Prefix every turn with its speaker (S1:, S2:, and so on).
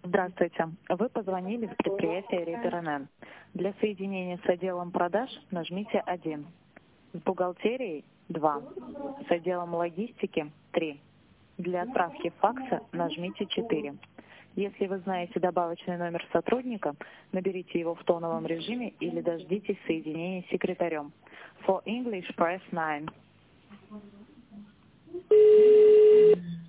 S1: Здравствуйте. Вы позвонили в предприятие РНН. Для соединения с отделом продаж нажмите 1. С бухгалтерией 2. С отделом логистики 3. Для отправки факса нажмите 4. Если вы знаете добавочный номер сотрудника, наберите его в тоновом режиме или дождитесь соединения с секретарем. For English, press 9.